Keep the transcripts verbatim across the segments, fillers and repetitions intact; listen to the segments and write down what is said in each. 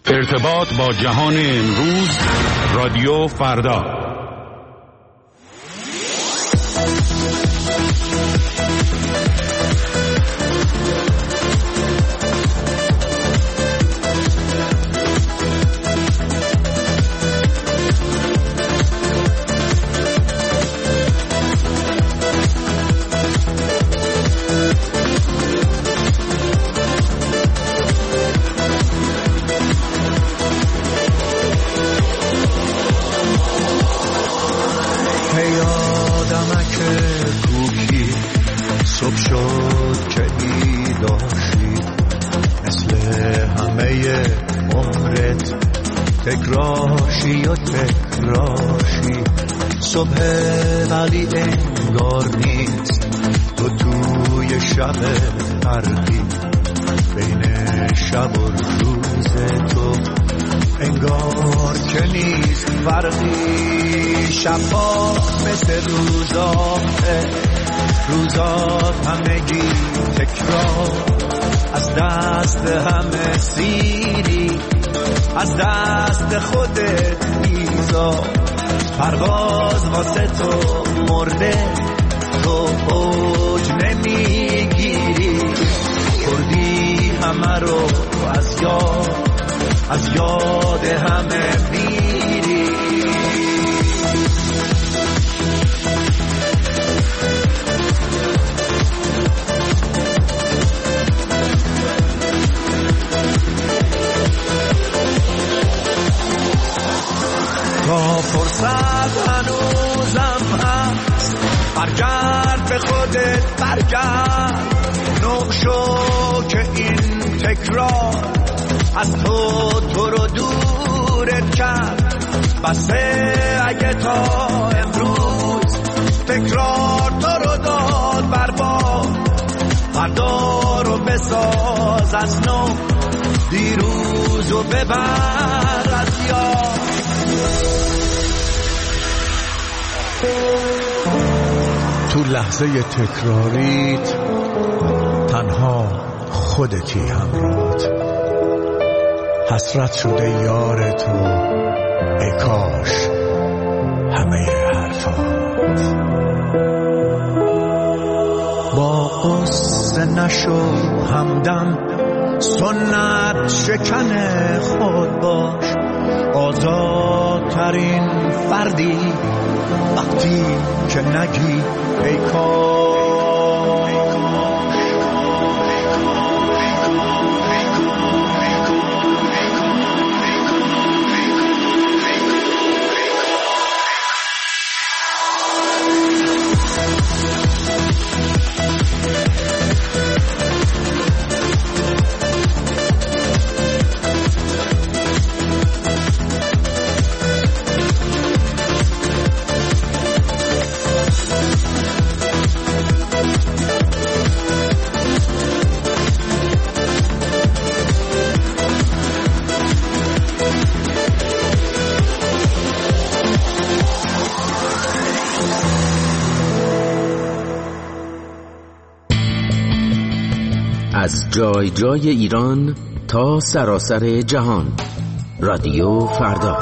ارتباط با جهان امروز، رادیو فردا. صبح شد که ایداشی مثل همه عمرت تکراشی و تکراشی. صبح ولی انگار نیست، تو توی شب فرقی بین شب و روز تو، انگار که نیست فرقی. شب‌ها مثل روزاته، روزات همگی تکرار، از دست همه سیری، از دست خودت بیزار. پرواز واسه تو مرده، تو اوج نمیگیری، کردی همه رو از یاد، از یاد همه میری. تا فرصت هنوزم هست، برگرد به خودت، برگرد. نوع شو که این تکرار از تو تو رو دورت کرد. بسه اگه تا امروز تکرار تو رو داد برباد، فردا رو بساز از نو، دیروز رو ببر از یاد. تو لحظه تکراریت تنها خودتی همراهت، حسرت شده یار تو، ای کاش همه حرفات. با قصه نشو همدم، سنت شکن خود باش. آزادترین فردی وقتی که نگی ای کاش. از جای جای ایران تا سراسر جهان، رادیو فردا.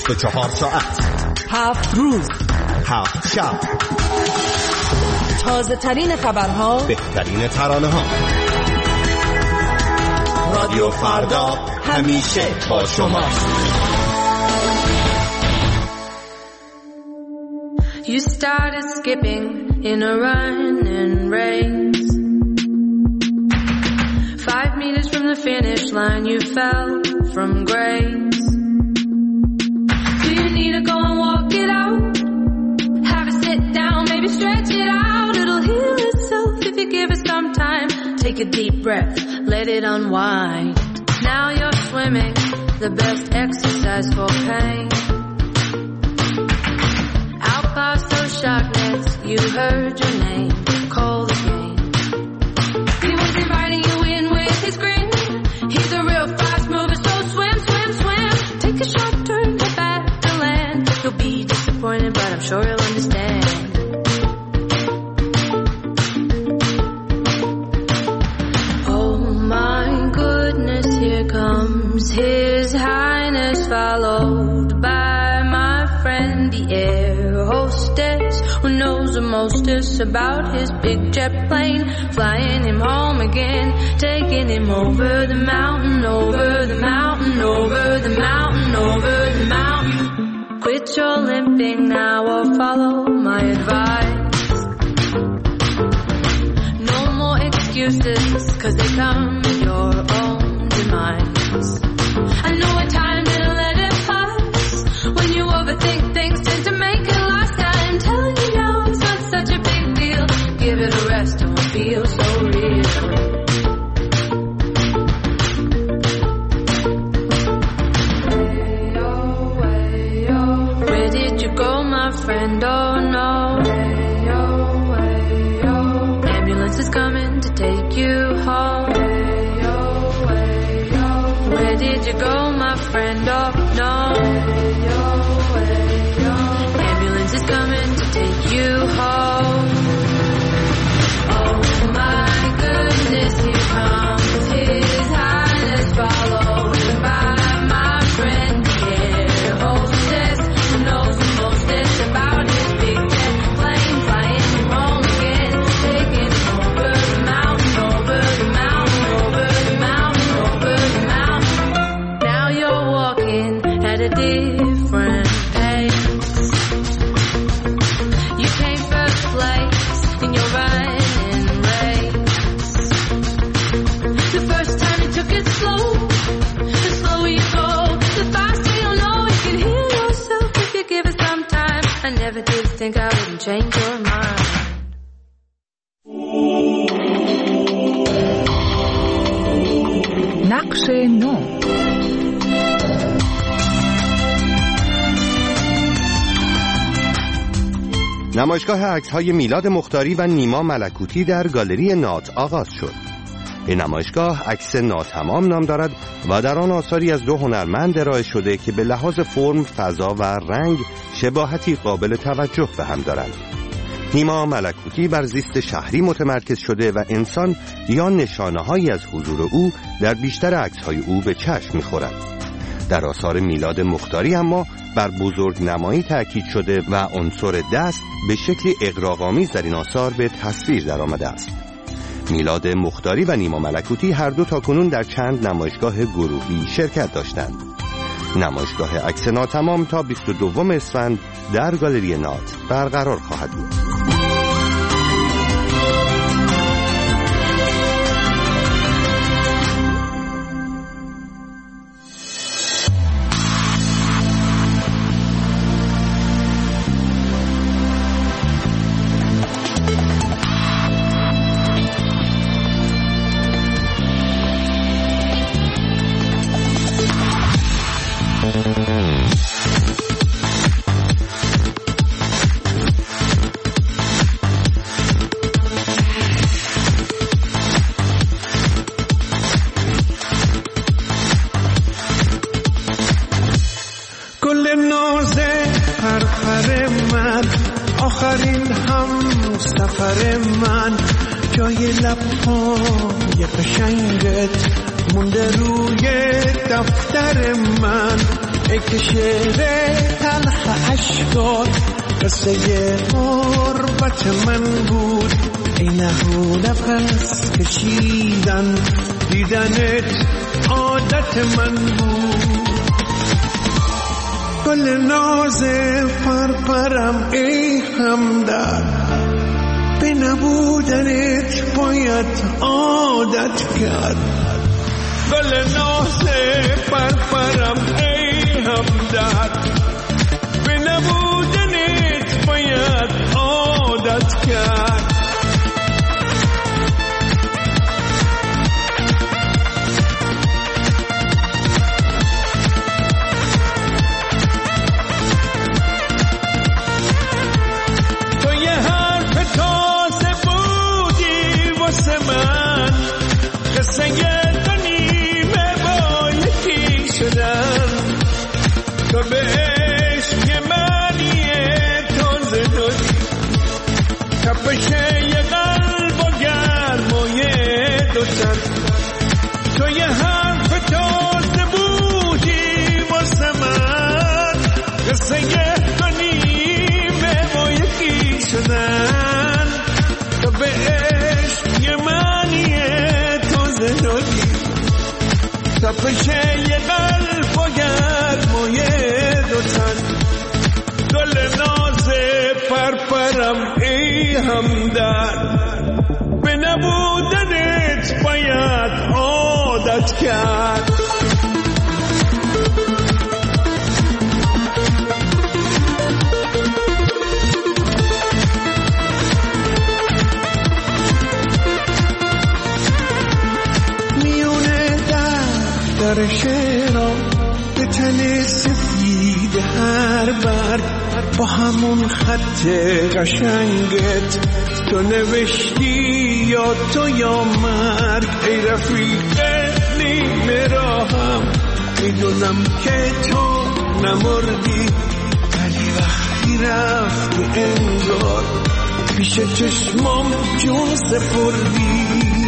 بیست و چهار ساعت، هفت روز، هفت شب، تازه ترین خبرها، بهترین ترانه ها. رادیو فردا همیشه با شما. You started skipping in a running race. Five meters from the finish line, you fell from grace. Do you need to go and walk it out? Have a sit down, maybe stretch it out. It'll heal itself if you give it some time. Take a deep breath, let it unwind. Now you're swimming, the best exercise for pain. Out past those shark nets, you heard your name, call the game. He was inviting you in with his grin. He's a real fast mover, so swim, swim, swim. Take a sharp turn, get back to land. You'll be disappointed, but I'm sure you'll understand. Oh my goodness, here comes His Highness, followed by my friend, the air hostess, who knows the mostest about his big jet plane, flying him home again, taking him over the mountain, over the mountain, over the mountain, over the mountain. Quit your limping now or follow my advice. No more excuses, cause they come with your own demise. I know a time didn't let it pass, when you overthink things tend to make it last. I'm telling you now, it's not such a big deal. Give it a rest, don't feel so real. Where did you go, my friend? Oh no. Ambulance is coming to take you home. Where did you go, my friend? Oh no. Ambulance is coming to take you home. Oh my goodness, here comes His Highness, followed by my friend, the air hostess, who knows the mostest about his big jet plane, flying him home again, taking him over the mountain, over the mountain, over the mountain, over the mountain. Now you're walking at a different pace. You came first place in your running race. The first time you took it slow, the slower you go, the faster you'll know you can heal yourself if you give it some time. I never did think I wouldn't change your mind. نقش نو. نمایشگاه عکس‌های میلاد مختاری و نیما ملکوتی در گالری نات آغاز شد. این نمایشگاه عکس ناتمام نام دارد و در آن آثاری از دو هنرمند ارائه شده که به لحاظ فرم، فضا و رنگ شباهتی قابل توجه به هم دارند. نیما ملکوتی بر زیست شهری متمرکز شده و انسان یا نشانه‌هایی از حضور او در بیشتر عکس‌های او به چشم می‌خورد. در آثار میلاد مختاری اما بر بزرگ نمایی تأکید شده و عنصر دست به شکلی اغراق‌آمیز در این آثار به تصویر در آمده است. میلاد مختاری و نیما ملکوتی هر دو تاکنون در چند نمایشگاه گروهی شرکت داشتند. نمایشگاه عکس ناتمام تا بیست و دوم اسفند در گالری نات برقرار خواهد بود. آخرین هم سفر من، جای لب‌های قشنگت مونده روی دفتر من. ای که شعر تلخ اشکات قصه غربت من بود، ای نهو نفس کشیدن دیدنت عادت من بود. گل ناز پرپرم ای همدرد، به نبودنت باید عادت کرد. گل ناز پرپرم ای همدرد، به نبودنت باید عادت کرد. تو به عشق منی تازه دادی، کپش یه قلب و گرمای دوتن. تو یه حرف تازه بودی واسه من، قصه تو نیمه با یکی شدن. تو به عشق یه منی تازه دادی، کپش یه قلب و گرمای دوتن. گل ناز پرپرم ای همدرد، به نبودنت باید عادت کرد. در شعرام به تن سفید هر برگ، با همون خط قشنگت تو نوشتی یا تو یا مرگ. ای رفیق نیمه راهم، میدونم که تو نمردی، ولی وقتی رفتی انگار پیش چشمام جون سپردی.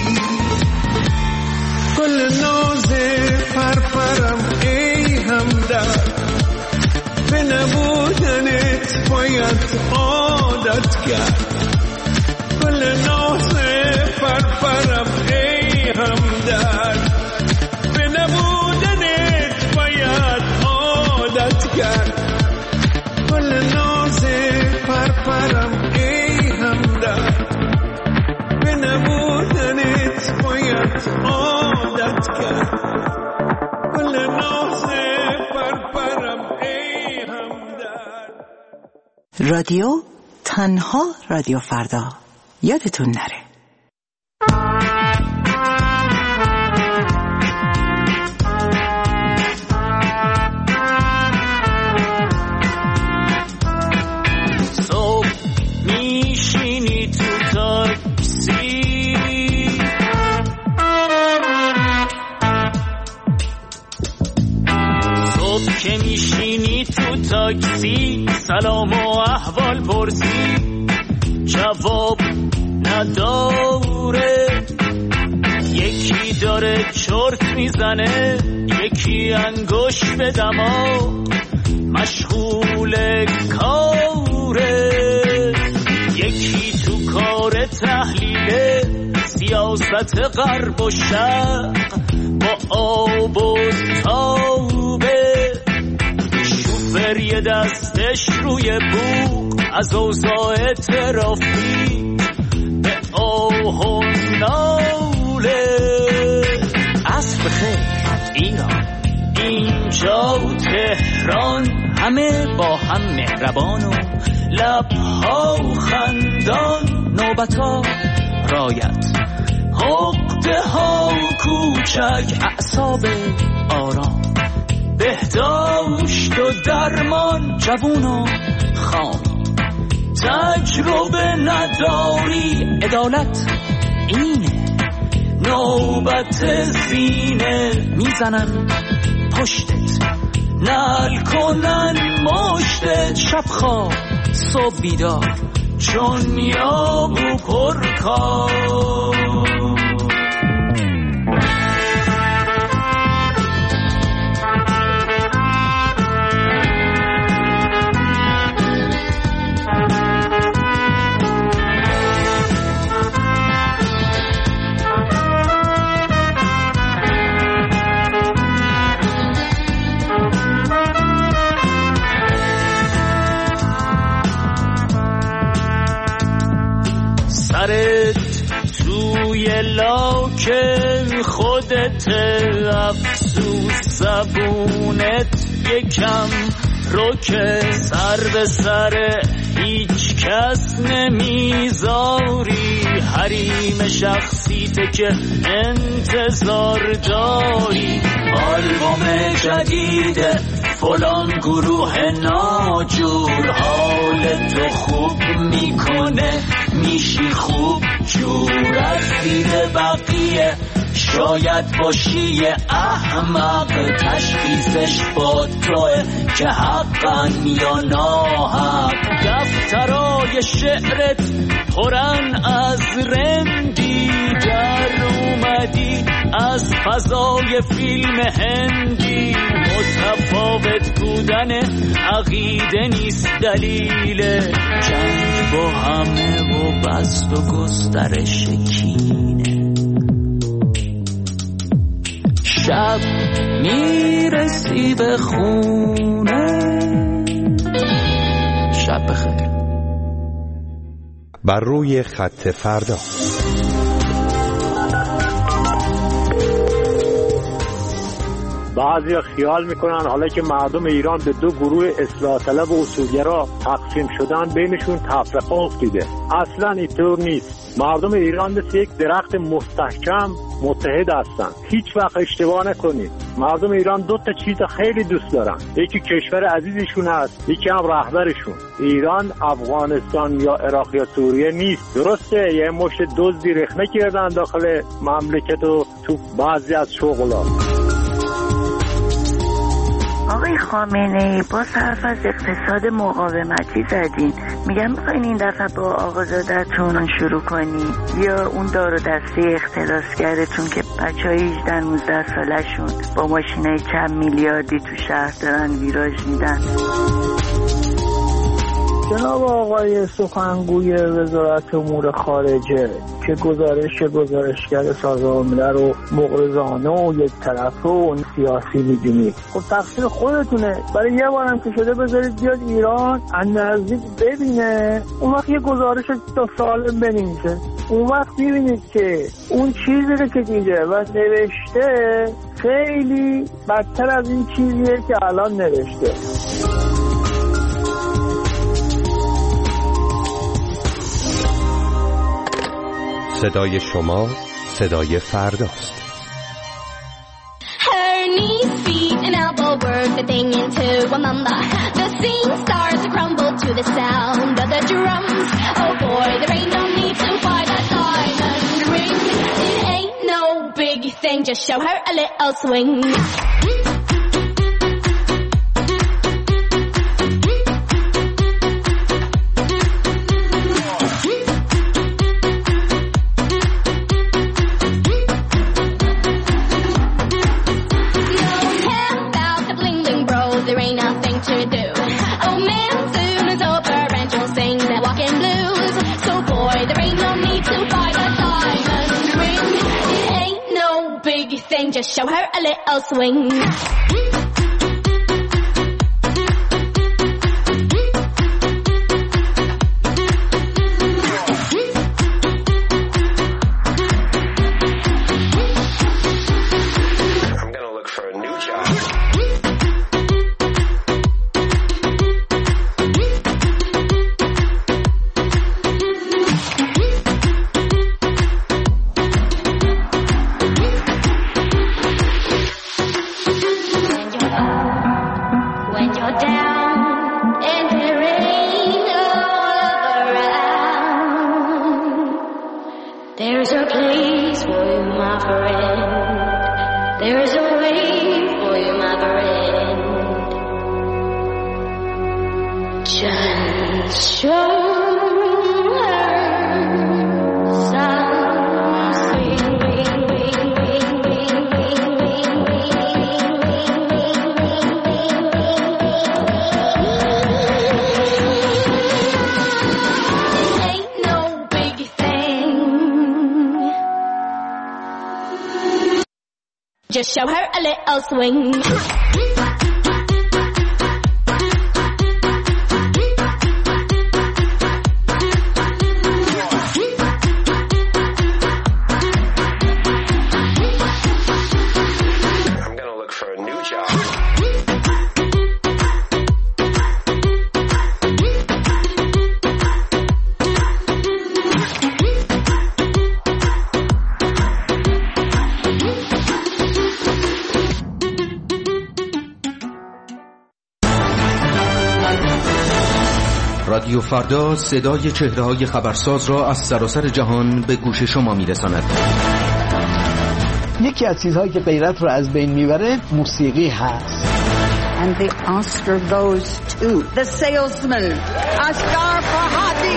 گل ناز پرپرم ای همدرد، به نبودنت باید عادت کرد. گل ناز پرپرم ای همدرد، به نبودنت باید عادت کرد. گل ناز پرپرم ای همدرد، به نبودنت باید عادت کرد. گل ناز پرپرم ای همدرد. رادیو تنها رادیو فردا، یادتون نره. صبح میشینی تو تاکسی، صبح که میشینی تو تاکسی، سلام و احوال پرسی، جواب نداره. یکی داره چرت میزنه، یکی انگوش به دماغ مشغول کاره. یکی تو کار تحلیل سیاست غرب و شرق، با آب و تابه. شوفر یه دستش روی بوق، از اوضاع ترافیک به آه و ناله. عصر بخیر ایران، اینجا تهران، همه با هم مهربان و لبها خندان. نوبتا رایت، عقده ها کوچک، اعصاب آرام، بهداشت و درمان، جوون و خام. تجربه نداری، عدالت اینه، نوبت زینه. میزنن پشتت، نل کنن مشتت، شب خواب صبح بیدار، چون یابو پرکار. که خودت افسوس زبونت یکم رو که سر به سر هیچ کس نمیذاری، حریم شخصیته که انتظار داری. آلبوم جدید فلان گروه ناجور حال تو خوب میکنه، میشی خوب جور. از دید بقیه شاید باشی احمق، تشخیصش با توه که حقا یا ناحق. دفترای شعرت پرن از رندی، در اومدی از فضای فیلم هندی. متفاوت بودن عقیده نیست دلیل جنگ با همه و بست و گسترش کینه. شب میرسی به خونه. شب بخیر. بر روی خط فردا. بعضی خیال میکنن حالا که مردم ایران به دو گروه اصلاح طلب و اصولگرا تقسیم شدن بینشون تفرقه افتیده. اصلا اینطور نیست. مردم ایران مثل یک درخت مستحکم متحد هستن. هیچ وقت اشتباه نکنید. مردم ایران دو تا چیز خیلی دوست دارن. یکی کشور عزیزشون هست، یکی هم رهبرشون. ایران افغانستان یا عراق یا سوریه نیست. درسته یه مشت دزدی رخنه کردن داخل مملکت و تو بعضی از شغلات. آقای خامنه‌ای با صرف از اقتصاد مقاومتی زدین، میگم میخواین این دفعه با آقازاده‌تون شروع کنی یا اون دار و دسته اختلاسگرتون که بچه های هجده نوزده سالشون با ماشینای چند میلیاردی تو شهر دارن ویراژ میدن. جناب آقای سخنگوی وزارت امور خارجه که گزارش گزارشگر سازمان ملل رو مغرضانه و یک طرفه و سیاسی می‌دونید، خب تقصیر خودتونه. برای یه بارم که شده بذارید بیاد ایران از نزدیک ببینه، اون وقت یه گزارش تا سالم بنویسه. اون وقت می‌بینید که اون چیزی رو که دیده و نوشته خیلی بدتر از این چیزیه که الان نوشته. صدای شما صدای فرداست. Her knees, feet, and elbow work the thing into a mamba. The scene starts to crumble to the sound of the drums. Oh boy, there ain't no need to buy that diamond ring. It ain't no big thing, just show her a little swing. Just show her a little swing. Just show her a little swing. رادیو فردا صدای چهره‌های خبرساز را از سراسر جهان به گوش شما میرساند. یکی از چیزهایی که غیرت رو از بین میبره موسیقی هست. And the Oscar goes to the salesman, Asghar Farhadi.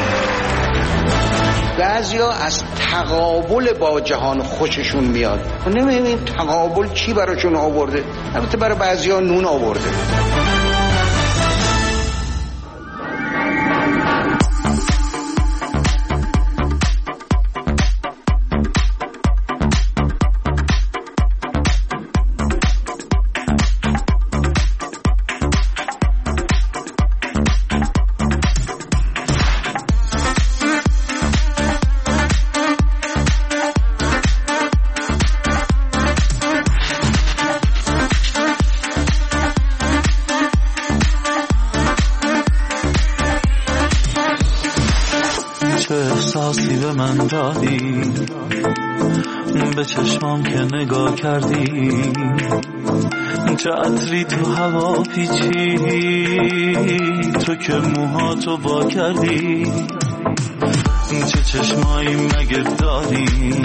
بعضیا از تقابل با جهان خوششون میاد. نمی‌دونیم تقابل چی براشون آورده. البته برای بعضیا نون آورده. دادی به چشمام که نگاه کردی، چه عطری تو هوا پیچی، تو که موهاتو با کردی، چه چشمایی مگه داری،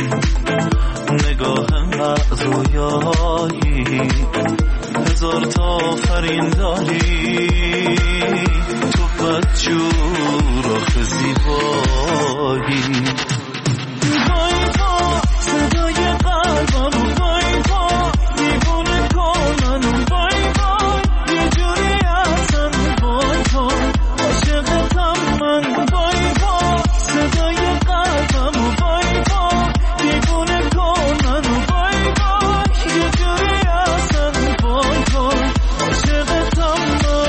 نگاهم بعد رویایی، هزار تا آفرین داری، تو بدجور آخه زیبایی. وای با صدای قلبم، وای با دیوونه کنم، وای با یه جوری اصلا، وای با عاشقتم من، وای با صدای قلبم، وای با دیوونه کنم، وای با یه جوری اصلا، وای با عاشقتم من.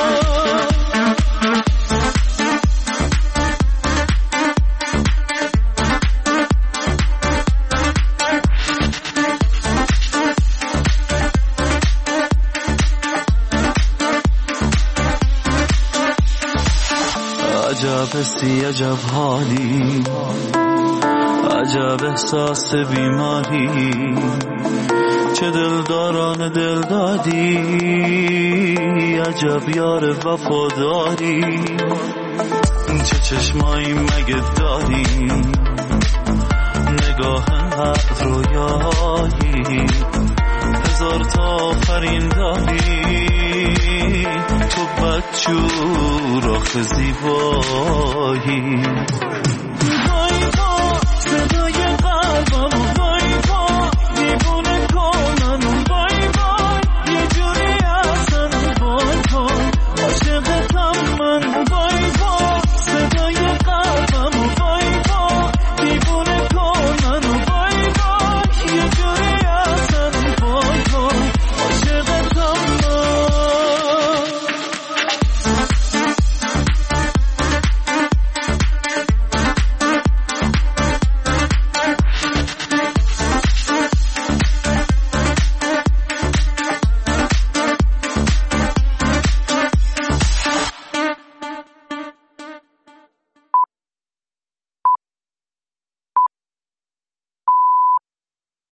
عجب حسی، عجب حالی، عجب احساس بیماری، چه دلداران دل دادی، عجب یار وفاداری، چه چشمایی مگه داری، نگاهم حق رویایی، هزار تا آفرین داری، تو بدجور آخه زیبایی.